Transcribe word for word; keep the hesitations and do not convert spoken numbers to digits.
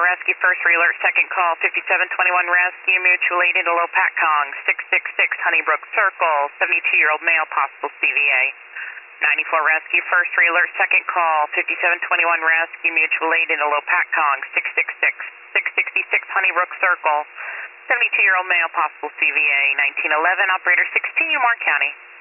Rescue, first re-alert, second call, fifty-seven twenty-one Rescue, mutual aid into Low Patcong, six six six Honeybrook Circle, seventy-two-year-old male, possible C V A. ninety-four Rescue, first re-alert, second call, fifty-seven twenty-one Rescue, mutual aid into Low Patcong, six six six, six sixty-six Honeybrook Circle, seventy-two-year-old male, possible C V A. nineteen eleven, operator sixteen, Mark County.